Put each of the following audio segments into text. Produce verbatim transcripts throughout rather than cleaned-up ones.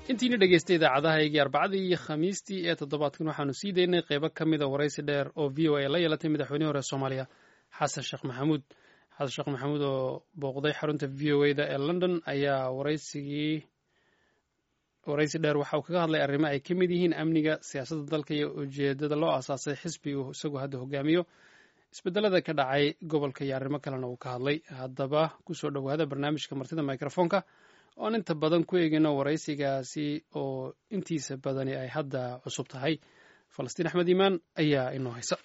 intiina dhegaystay idaacadahaygii arbacadii iyo khamiistii ee toddobaadkan waxaanu sii daynay qaybo ka mida waraysi dheer oo v o a la yeelatay madaxweynihii hore soomaaliya xasan sheekh maxamuud xasan sheekh maxamuud oo booqday xarunta v o a da ee london ayaa waraysigii waraysi dheer waxa uu kaga hadlay arrimo ay ka mid yihiin amniga siyaasadda dalka iyo ujeedada loo aasaasay xisbi uu isagu hadda hogaamiyo isbedelada ka dhacay gobolka iyo arrimo kalena uu ka hadlay haddaba kusoo dhowaada barnaamijka martida microfonka oon inta badan ku eegino waraysigaasi oo intiisa badani ay hadda cusub tahay falastiin axmed iimaan ayaa inoo haysa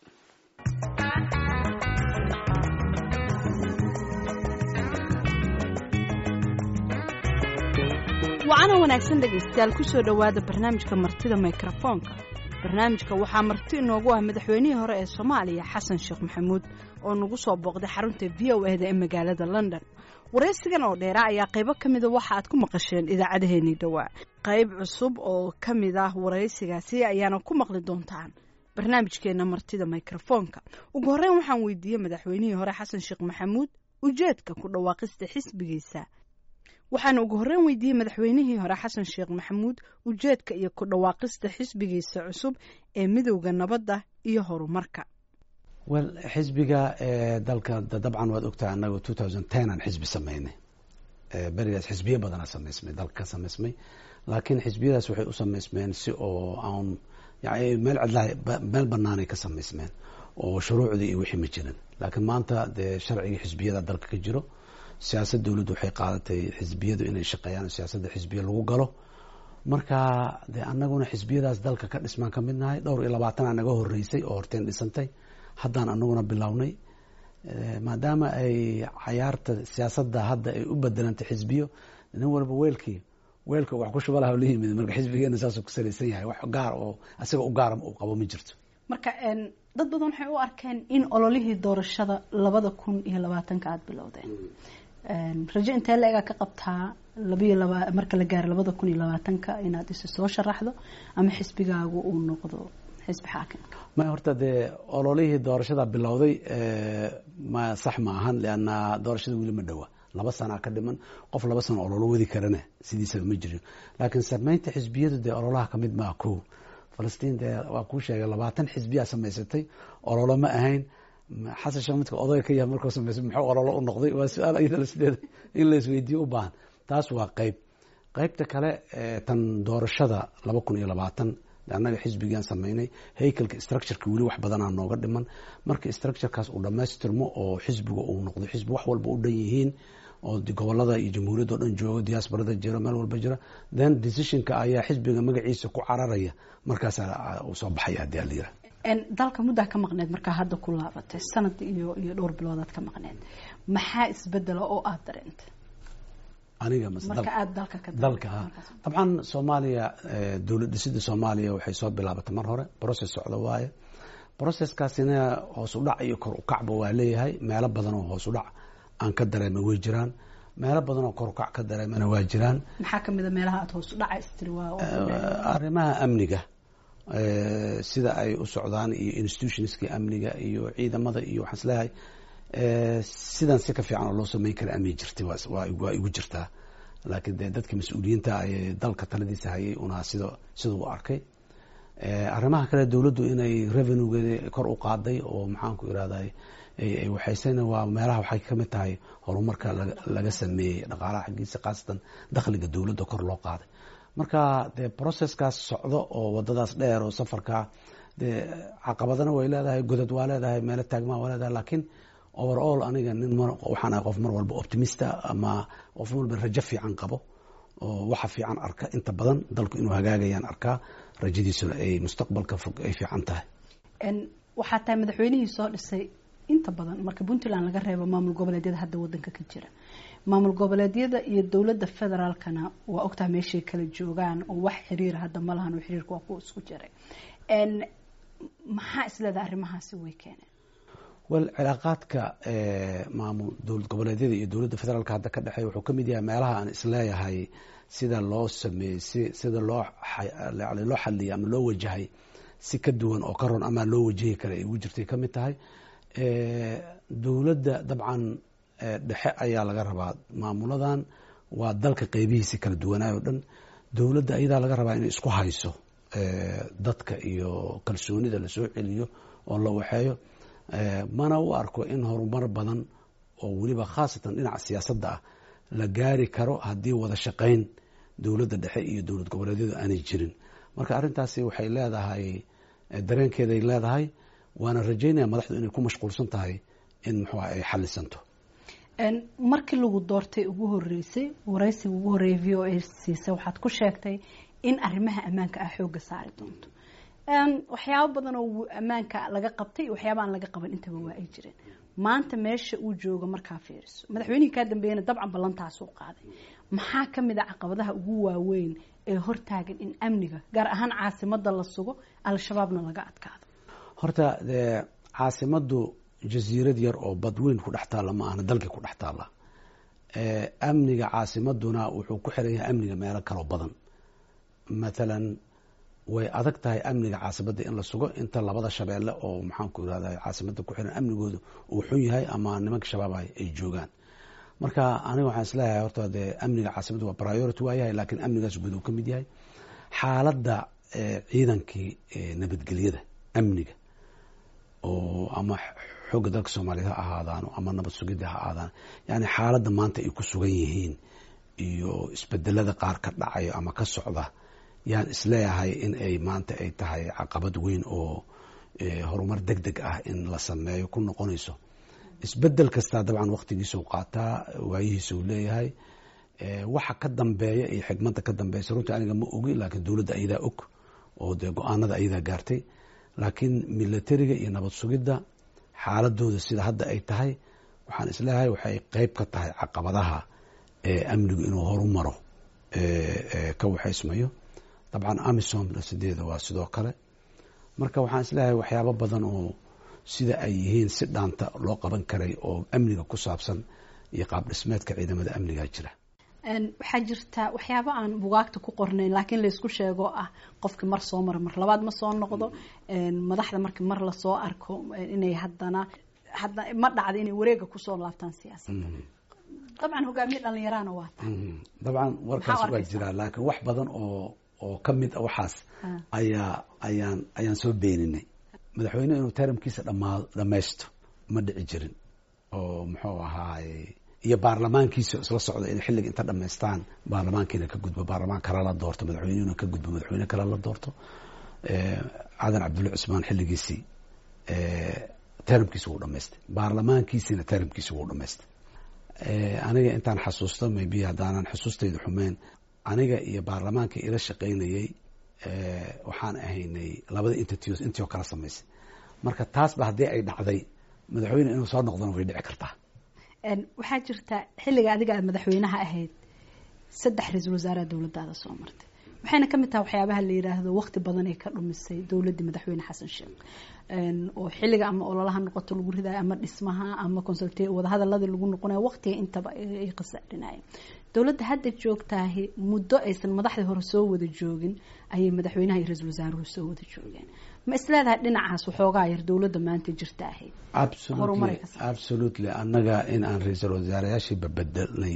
wacana wanaagsan dhegaystayaal kusoo dhowaada barnaamijka martida microfonka barnaamijka waxaa marti inoogu ah madaxweynihii hore ee soomaaliya xasan sheekh maxamuud oo nagu soo booqday xarunta v o a da ee magaalada london waraysigan oo dheera ayaa qaybo ka mida waxa aad ku maqasheen idaacadaheenii dhowaa qayb cusub oo ka mid ah waraysigaasi ayaana ku maqli doontaan barnaamijkeena martida microfonka ugu horreyn waxaan weydiiyey madaxweynihii hore xasan sheekh maxamuud ujeedka ku dhawaaqista xisbigiisa waxaana ugu horreyn weydiiyey madaxweynihii hore xasan sheekh maxamuud ujeedka iyo ku dhawaaqista xisbigiisa cusub ee midowda nabadda iyo horumarka wel xisbiga dalka dabcan waad ogtahay annagu two thousand ten aan xisbi samaynay berigaas xisbiyo badanaa samaysmay dalka ka samaysmay laakiin xisbiyadaas waxay u samaysmeen si oo aan yani meel cidlaha meel banaanay ka samaysmeen oo shuruucdii iyo wixii ma jirin laakiin maanta dee sharcigii xisbiyada dalka ka jiro siyaasad dawladdu waxay qaadatay xisbiyadu inay shaqeeyaan siyaasadda xisbiya lagu galo marka dee annaguna xisbiyadaas dalka ka dhismaan ka mid nahay dhowr iyo labaatanaa naga horreysay oo horteen dhisantay haddaan anaguna bilownay maadaama ay cayaarta siyaasadda hadda ay u bedelantay xisbiyo nin walba weelkii weelka wax ku shuba laha la yimid marka xisbigeena saasuu ku salaysan yahay wax gaar oo asiga u gaara uu qabo ma jirto marka dad badan waxay u arkeen in ololihii doorashada labada kun iyo labaatanka aada bilowdeen rajo intee la-ega ka qabtaa labiyo laba marka la gaaro labada kun iyo labaatanka inaad isu soo sharaxdo ama xisbigaagu uu noqdo xisbi xaakimka ma horta dee ololihii doorashada bilowday ma sax ma ahan leanna doorashada weli ma dhowa laba sanaa ka dhiman qof laba sano ololo wadi karana sidiisaba ma jirin laakiin samaynta xisbiyadu dee ololaha kamid maa ko falastiin dee waa kuu sheegay labaatan xisbiyaa samaysatay ololo ma ahayn xasan sheekh midka odayga ka yahay markuu samaysay muxuu ololo u noqday waa su-aal ayada lasleeday in la isweydiiyo u baahan taas waa qayb qaybta kale tan doorashada laba kun iyo labaatan annaga xisbigaan samaynay haykalka structureka weli wax badanaa nooga dhiman marka structurekaas uu dhammaystirmo oo xisbiga uu noqdo xisbi wax walba u dhan yihiin oo gobolada iyo jamhuuriyadda o dhan joogo diaasbarada jiro meel walba jira then decisionka ayaa xisbiga magaciisa ku cararaya markaasaa uu soo baxaya haddii ala yiraha dalka muddaa ka maqneed markaa hadda ku laabatay sanad iyo iyo dhowr biloodaad ka maqneed maxaa isbedela oo aada dareentay aniga marka aada dalka ka dalka dabcan soomaaliya dowlad dhisida soomaaliya waxay soo bilaabatay mar hore process socda waaye processkaasina hoos u dhac iyo kor u kacba waa leeyahay meelo badan oo hoos u dhac aan ka dareema way jiraan meelo badan oo kor u kac ka dareemana waa jiraan maxaa kamid a meelaha aada hoos u dhaca istiri waa arrimaha amniga sida ay u socdaan iyo institutionskii amniga iyo ciidamada iyo waxaan isleeyahay sidan si ka fiican oo loo sameyn kara amni jirtay waa igu jirtaa laakiin dee dadka mas-uuliyiinta ay dalka taladiisa hayay una sida sida u arkay arrimaha kale dawladdu inay revenuegeeda kor u qaaday oo maxaanku irahday ay waxaysana waa meelaha waxay ka mid tahay horumarka laga sameeyey dhaqaalaha xaggiisa khaasatan dakhliga dawladda kor loo qaaday marka dee processkaas socdo oo wadadaas dheer oo safarkaa dee caqabadana way leedahay godad waa leedahay meelo taagmaa waa leedahay laakiin overall aniga nin waxaan ahay qof mar walba optimista ama qof walba rajo fiican qabo oo waxa fiican arka inta badan dalku inuu hagaagayaan arkaa rajadiisuna ay mustaqbalka fog ay fiican tahay waxaa tahay madaxweynihii soo dhisay inta badan marka puntland laga reebo maamul goboleedyada hadda wadanka ka jira maamul goboleedyada iyo dowladda federaalkana waa ogtaha meeshay kala joogaan oo wax xiriira hadda ma lahan oo xiriirka waa kuwa isku jiray maxaa isleedahay arrimahaasi way keeneen wel cilaaqaadka maamul dowlad goboleedyada iyo dowladda federaalka hadda ka dhexeeya wuxuu ka mid yahay meelaha aan isleeyahay sida loo sameeyey si sida loo yani loo xaliyay ama loo wajahay si ka duwan oo ka ron ama loo wajahi kara ay ugu jirtay ka mid tahay dowladda dabcan dhexe ayaa laga rabaa maamuladan waa dalka qeybihiisi kala duwanaay o dhan dowladda ayadaa laga rabaa inay isku hayso dadka iyo kalsoonida lasoo celiyo oo la waxeeyo, mana u arko in horumar badan oo weliba khaasatan dhinaca siyaasadda ah la gaari karo haddii wada shaqayn dowladda dhexe iyo dowlad goboleedyadu aanay jirin. marka arrintaasi waxay leedahay dareenkeeday leedahay, waana rajaynaya madaxdu inay ku mashquulsan tahay in muxuu ay xallisanto. markii lagu doortay ugu horeysay waraysiga ugu horeeyay v o a siisa waxaad ku sheegtay in arrimaha ammaanka ah xooga saari doonto. waxyaabo badan oo ammaanka laga qabtay waxyaabo aan laga qaban intaba waa ay jireen. maanta meesha uu joogo markaa fiiriso madaxweynihii ka dambeeyana dabcan ballantaas uu qaaday. maxaa ka mid ah caqabadaha ugu waaweyn ee hortaagan in amniga gaar ahaan caasimadda la sugo, al-shabaabna laga adkaado? horta caasimaddu jasiirad yar oo badweyn ku dhex taalla ma ahna, dalkii ku dhex taalla. amniga caasimaduna wuxuu ku xiran yahay amniga meelo kaloo badan. mathalan way adag tahay amniga caasimadda in la sugo inta labada shabeelle oo maxaanku irahda caasimadda ku xiran amnigoodu uu xun yahay ama nimanka shabaab ay joogaan. marka aniga waxaan isleeyahay horta dee amniga caasimadda waa priority waa yahay, laakiin amnigaas guud uu ka mid yahay. xaaladda ciidankii nabadgelyada amniga oo ama xooga dalka soomaaliyeed ha ahaadaan ama nabad sugidda ha ahaadaan, yani xaaladda maanta ay ku sugan yihiin iyo isbedelada qaar ka dhacayo ama ka socda, yaan isleeyahay in ay maanta ay tahay caqabad weyn oo horumar deg deg ah in la sameeyo ku noqonayso. isbedel kastaa dabcan waktigiisau qaataa, waayihiisau leeyahay. waxa ka dambeeya iyo xigmada ka dambeysa runtii aniga ma ogi, laakiin dowladda ayadaa og oo dee go-aanada ayadaa gaartay. laakiin militariga iyo nabad sugidda xaaladooda sida hadda ay tahay, waxaan isleeyahay waxay qeyb ka tahay caqabadaha amnigu inuu horumaro ka waxaysmayo. dabcan amisomna sideeda waa sidoo kale. marka waxaan isleeyahay waxyaabo badan oo sida ay yihiin si dhaanta loo qaban karay oo amniga ku saabsan iyo qaab dhismeedka ciidamada amniga jira. waxaa jirta waxyaabo aan bugaagta ku qornayn laakiin laysku sheego ah qofki mar soo mara mar labaad ma soo noqdo. madaxda markii mar lasoo arko inay haddana hadda ma dhacdo inay wareega kusoo laabtaan siyaasadda. dabcan hogaamiye dhalinyarana waa tahay. dabcan warkaas waa jiraa, laakiin wax badan oo oo ka mid a waxaas ayaa ayaan ayaan soo beeninay. madaxweyne inuu taramkiisa dhamaado dhamaysto ma dhici jirin, oo muxuu ahaay iyo baarlamaankiisa isla socda inay xilliga inta dhamaystaan baarlamaankiina ka gudbo, baarlamaan kale la doorto, madaxweynihina ka gudbo, madaxweyne kale la doorto. cadan cabdulla cusmaan xilligiisii taramkiisa wuu dhamaystay, baarlamaankiisina taramkiisa wuu dhamaystay. aniga intaan xasuusto maybe haddaanan xusuustayda xumeyn, aniga iyo baarlamaanka ila shaqaynayay waxaan ahaynay labada entities intii oo kala samaysay. marka taasba haddii ay dhacday madaxweyne inuu soo noqdona way dhici kartaa. waxaa jirta xilliga adiga aad madaxweynaha ahayd saddex ra-iisul wasaaraha dowladdaada soo martay, waxayna ka mid tahay waxyaabaha la yidhaahdo waqti badan ay ka dhumisay dowladdii madaxweyne xasan sheekh. oo xilliga ama ololaha noqoto lagu ridayo ama dhismaha ama consulta wadahadaladii lagu noqonayo waqtiga intaba ay qasaarinayeen. dowladda hadda joogtaahi muddo aysan madaxdii hore soo wada joogin ayay madaxweynaha iyo ra-iisul wasaaruhu soo wada joogeen. ma isleedahay dhinacaas waxoogaa yar dowladda maanta jirta ahayd? absolutely annaga in aan ra-iisul wasaarayaashii babedelnay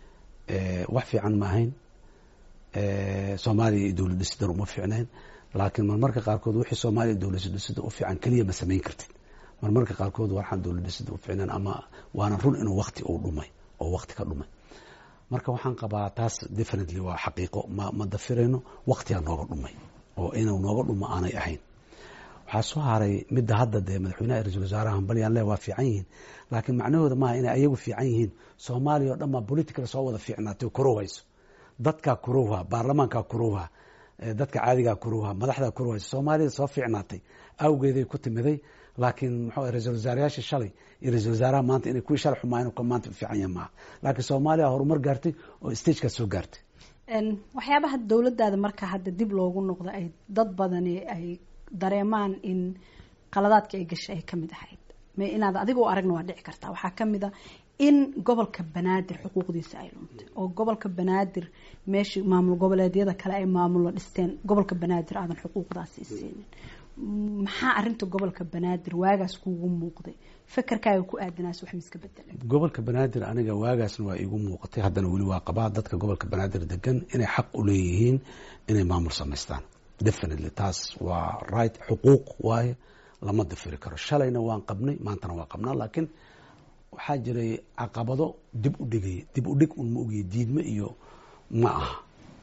wax fiican ma ahayn. soomaaliya iyo dowlad dhisiddan uma fiicnayn, laakiin marmarka qaarkood wixii soomaaliya dowlad dhisidda u fiican keliya ma samayn kartid. marmarka qaarkood waxaan dowlad dhisidda u fiicnayn ama waana run inuu wakti uu dhumay oo wakti ka dhumay. marka waxaan qabaa taas definitely waa xaqiiqo, ma ma dafirayno. waktigaa nooga dhumay oo inuu nooga dhumo aanay ahayn. waxaa soo haray midda hadda dee madaxweynaha ra-iisul wasaaraha hambalyan le waa fiican yihiin, laakiin macnahooda maaha inay ayagu fiican yihiin. soomaaliya oo dhan baa political soo wada fiicnaatay oo korowhayso. dadkaa korowha, baarlamaankaa korowha, dadka caadigaa korowha, madaxdaa korowhayso. soomaaliyada soo fiicnaatay awgeeday ku timiday. laakiin muxuu ra-iisul wasaarayaashii shalay iyo ra-iisul wasaaraha maanta inay kuwii shalay xumaayeen ka maanta u fiican yahay maaha. laakiin soomaaliya horumar gaartay oo stagekaas soo gaartay. waxyaabaha dowladdaada marka hadda dib loogu noqdo ay dad badani ay dareemaan in qaladaadka ay gashay ay ka mid ahayd, ma inaad adiga u aragna waa dhici kartaa. waxaa ka mid a in gobolka banaadir xuquuqdiisa ay luntay oo gobolka banaadir meeshii maamul goboleedyada kale ay maamulo dhisteen gobolka banaadir aadan xuquuqdaasi siinin. maxaa arinta gobolka banaadir waagaas kuugu muuqday fakarkaaga ku aadanaas wax miska bedelay gobolka banaadir aniga waagaasna waa iigu muuqatay haddana weli waa qabaa dadka gobolka banaadir degan inay xaq u leeyihiin inay maamul samaystaan definitely taas waa right xuquuq waaye lama dafiri karo shalayna waan qabnay maantana waa qabnaa laakiin waxaa jiray caqabado dib u dhigay dib u dhig un ma ogiye diidme iyo ma aha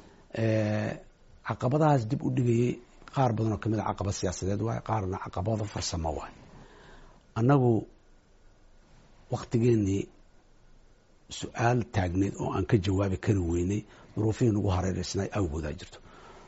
caqabadahaas dib u dhigayay qaar badan oo kamid a caqabad siyaasadeed waaye qaarna caqabado farsamo waaye annagu waktigeenii su-aal taagneed oo aan ka jawaabi kari weynay duruufihii nagu hareereysnay awgoodaa jirto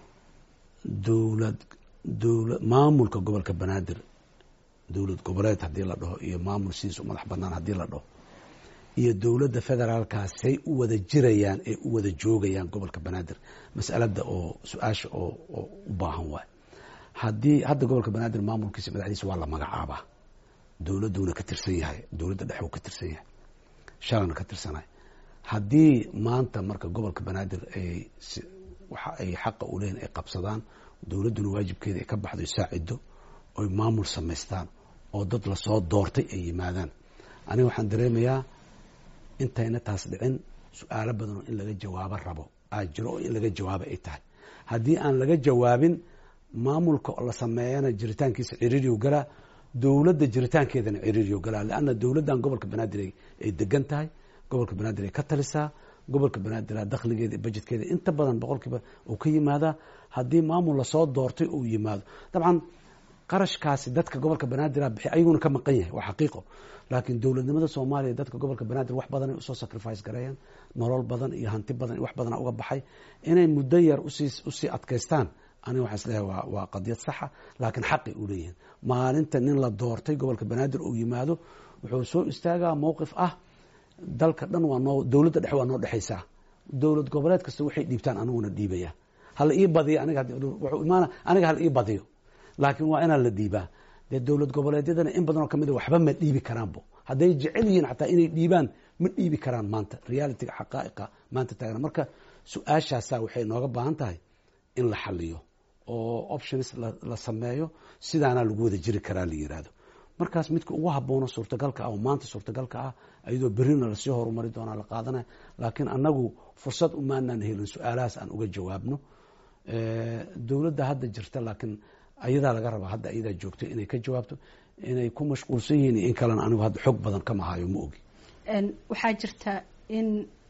dowlad dowla maamulka gobolka banaadir dowlad goboleed haddii la dhaho iyo maamul sidiisu madax banaan haddii la dhaho iyo dowladda federaalkaasay u wada jirayaan ee u wada joogayaan gobolka banaadir mas'alada oo su-aasha oo oo u baahan waay haddii hadda gobolka banaadir maamulkiisa madaxdiisa waa la magacaabaa dowladuuna ka tirsan yahay dowladda dhexe uu ka tirsan yahay shalana ka tirsanahay haddii maanta marka gobolka banaadir ay waxa ay xaqa u leeyihin ay qabsadaan dowladduna waajibkeeda ay ka baxdo saacido oy maamul samaystaan oo dad lasoo doortay ay yimaadaan aniga waxaan dareemayaa intayna taas dhicin su-aalo badan oo in laga jawaabo rabo aa jiro oo in laga jawaabo ay tahay haddii aan laga jawaabin maamulka la sameeyana jiritaankiisa ciriiriyo galaa dowladda jiritaankeedana ciriiriyo galaa leanna dowladdan gobolka banaadir ay degan tahay gobolka banaadir ay ka talisaa gobolka banaadir dakhligeeda iyo budgetkeeda inta badan boqolkiiba uu ka yimaadaa haddii maamul lasoo doortay uu yimaado dabcan qarashkaasi dadka gobolka banaadir bixi ayaguna ka maqan yahay waa xaqiiqo laakiin dowladnimada soomaaliya dadka gobolka banaadir wax badan ay usoo sacrifice gareeyaan nolol badan iyo hanti badan wax badana uga baxay inay muddo yar usii usii adkaystaan aniga waxaan isleeyahay waa waa qadiyad saxa laakiin xaqi u leeyihiin maalinta nin la doortay gobolka banaadir uu yimaado wuxuu soo istaagaa mowqif ah dalka dhan waa noo dowladda dhexe waa noo dhexaysaa dowlad goboleed kasta waxay dhiibtaan aniguna dhiibaya hala ii badiyo aniga wuxuu imaana aniga hala ii badiyo laakiin waa inaan la dhiibaa dee dowlad goboleedyadana in badan oo kamid a waxba ma dhiibi karaanbo hadday jecel yihiin xataa inay dhiibaan ma dhiibi karaan maanta realityga xaqaa'iqa maanta taagna marka su-aashaasaa waxay nooga baahan tahay in la xaliyo oo options la sameeyo sidaanaa lagu wada jiri karaa la yiraahdo markaas midka ugu haboono suurtagalka ah oo maanta suurtagalka ah ayadoo berrina lasii horumari doonaa la qaadanaya laakiin annagu fursad umaanaan helin su-aalahaas aan uga jawaabno dowladda hadda jirta laakiin ayadaa laga rabaa hadda ayadaa joogto inay ka jawaabto inay ku mashquulsan yihiin iyo in kalena anigu hadda xog badan kama hayo ma ogi waxaa jirta in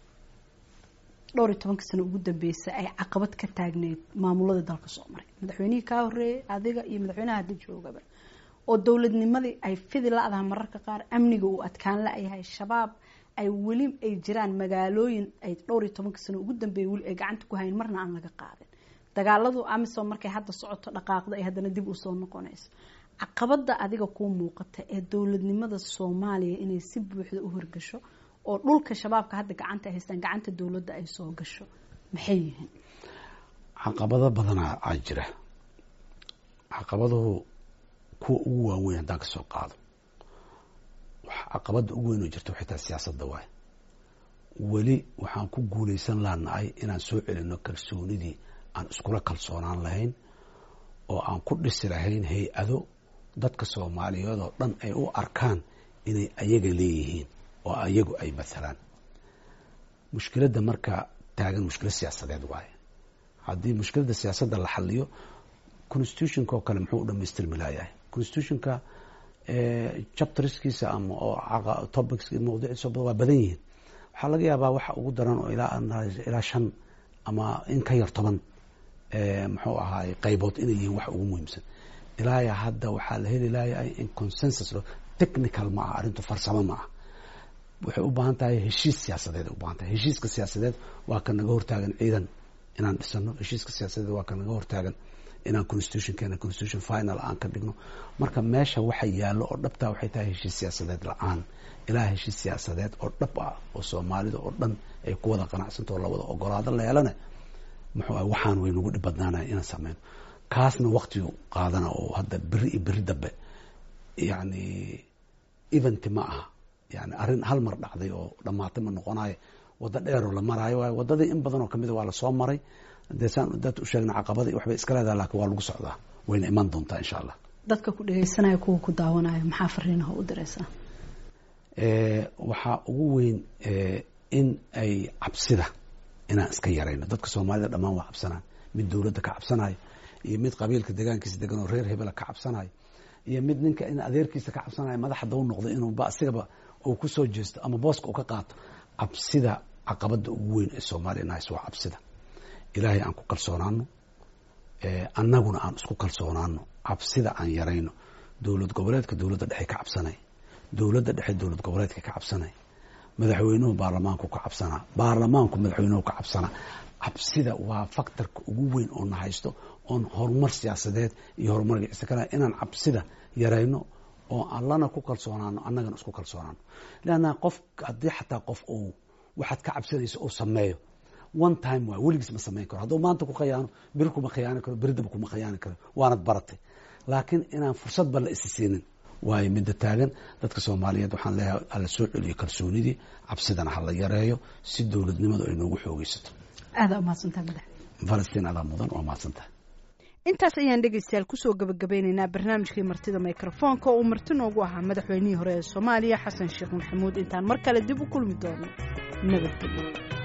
dhowr iyo tobanka sano ugu dambeysay ay caqabad ka taagneyd maamulada dalka soo maray madaxweynihii kaa horeeyey adiga iyo madaxweynaha hadda joogaba oo dowladnimadii ay fidi la-daha mararka qaar amniga uu adkaan la-yahay shabaab ay weli ay jiraan magaalooyin ay dhowr iyo tobanka sano ugu dambeeyey weli ay gacanta ku hayn marna aan laga qaadin dagaaladu amisom markay hadda socoto dhaqaaqda ay haddana dib usoo noqonayso caqabada adiga kuu muuqata ee dowladnimada soomaaliya inay si buuxda u horgasho oo dhulka shabaabka hadda gacanta ay haystaan gacanta dowladda ay soo gasho maxay yihiin caqabado badanaa aa jira caqabaduhu kuwa ugu waaweyn haddaan ka soo qaado caqabada ugu weyn oo jirta waxay tahay siyaasadda waay weli waxaan ku guulaysan laanahay inaan soo celino kalsoonidii aan iskula kalsoonaan lahayn oo aan ku dhisi lahayn hay-ado dadka soomaaliyeed oo dhan ay u arkaan inay ayaga leeyihiin oo ayagu ay mathalaan mushkiladda marka taagan mushkilad siyaasadeed waaye haddii mushkiladda siyaasadda la xaliyo constitutionka oo kale muxuu u dhamaystirmi layahay constitutionka chapterskiisa ama oo topics mawduuciisa waa badan yihiin waxaa laga yaabaa waxa ugu daran oo ilaa ilaa shan ama in ka yar toban muxuu ahaay qaybood inay yihiin wax ugu muhiimsan ilaaya hadda waxaa la heli layahay in consensus technical ma aha arrintu farsamo ma aha waxay u baahan tahay heshiis siyaasadeed ay u baahan tahay heshiiska siyaasadeed waa ka naga hortaagan ciidan inaan dhisano heshiiska siyaasadeed waa ka naga hortaagan inaan constitution keena constitution final aan ka dhigno marka meesha waxa yaallo oo dhabtaa waxay tahay heshiis siyaasadeed la-aan ilaa heshiis siyaasadeed oo dhab ah oo soomaalida oo dhan ay ku wada qanacsanto oo lawada ogolaado la yeelana muxuu ah waxaan way nagu dhib badnaanaya inaan sameyno kaasna waqtigu qaadana oo hadda beri iyo beri dambe yacni event ma aha yani arrin hal mar dhacday oo dhamaatay ma noqonayo waddo dheeroo la maraayo waayo waddadii in badan oo kamida waa lasoo maray dee saan dad u sheegna caqabadii waxbay iska leedahay laakiin waa lagu socdaa wayna iman doontaa insha allah. dadka ku dhageysanaya kuwa ku daawanaya maxaa fariinaha u diraysaa? waxaa ugu weyn in ay cabsida inaan iska yarayno. dadka soomaalida dhammaan waa cabsanaan, mid dowladda ka cabsanayo iyo mid qabiilka deegaankiisa degan oo reer hebela ka cabsanayo iyo mid ninka in adeerkiisa ka cabsanayo madaxda u noqdo inuu ba asigaba uu ku soo jeesto ama booska uu ka qaato. cabsida caqabada ugu weyn ee Soomaaliya naas waa cabsida. ilaahay aan ku kalsoonaano, annaguna aan isku kalsoonaano, cabsida aan yarayno. dowlad goboleedka dowladda dhexe ka cabsanay, dowladda dhexe dowlad goboleedka ka cabsanay, madaxweynuhu baarlamaanku ka cabsanaa, baarlamaanku madaxweynuhu ka cabsanaa. cabsida waa faktorka ugu weyn oo na haysto oon horumar siyaasadeed iyo horumar gicisa kana inaan cabsida yarayno oo allana ku kalsoonaano, annagana isku kalsoonaano. laana qof haddii xataa qof uu waxaad ka cabsanayso uu sameeyo one time waa weligiis ma samayn karo. hadduu maanta ku khiyaano beri kuma khiyaani karo, beridaba kuma khiyaani karo, waanad baratay. laakiin inaan fursadba la isi siinin waayo midda taagan. dadka Soomaaliyeed waxaan leeyahay hala soo celiyo kalsoonidii, cabsidana hala yareeyo si dowladnimadu ay noogu xoogaysato. aad u mahadsantahay madax. Falastiin adaa mudan oo mahadsantahay. intaas ayaan dhegeystayaal kusoo gabagabeynaynaa barnaamijkii martida mikrofoonka oo marti noogu ahaa madaxweynihii hore ee Soomaaliya Xasan Sheekh Maxamuud. intaan mar kale dib u kulmi doono nabadgelyo.